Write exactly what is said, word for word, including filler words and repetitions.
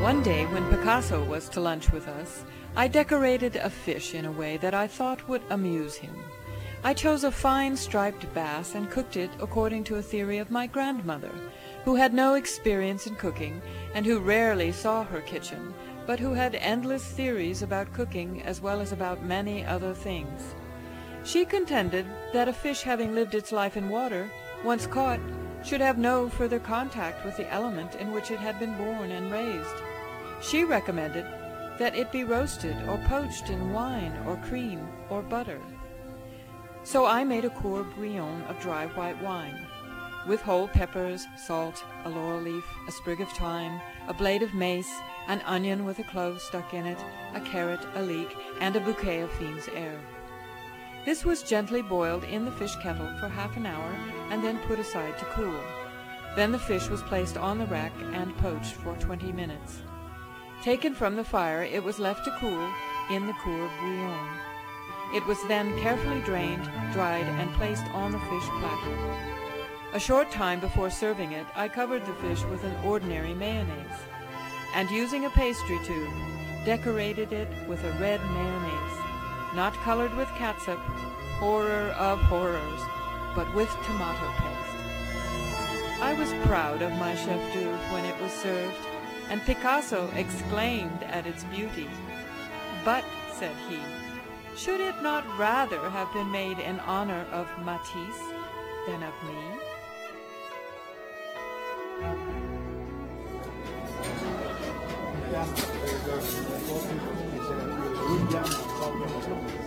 One day when Picasso was to lunch with us, I decorated a fish in a way that I thought would amuse him. I chose a fine striped bass and cooked it according to a theory of my grandmother, who had no experience in cooking and who rarely saw her kitchen, but who had endless theories about cooking as well as about many other things. She contended that a fish having lived its life in water, once caught, should have no further contact with the element in which it had been born and raised. She recommended that it be roasted or poached in wine or cream or butter. So I made a coeur bouillon of dry white wine, with whole peppers, salt, a laurel leaf, a sprig of thyme, a blade of mace, an onion with a clove stuck in it, a carrot, a leek, and a bouquet of fiend's air. This was gently boiled in the fish kettle for half an hour and then put aside to cool. Then the fish was placed on the rack and poached for twenty minutes. Taken from the fire, it was left to cool in the coeur bouillon. It was then carefully drained, dried, and placed on the fish platter. A short time before serving it, I covered the fish with an ordinary mayonnaise, and using a pastry tube, decorated it with a red mayonnaise, not colored with catsup, horror of horrors, but with tomato paste. I was proud of my chef d'oeuvre when it was served, and Picasso exclaimed at its beauty. "But," said he, "should it not rather have been made in honor of Matisse than of me?"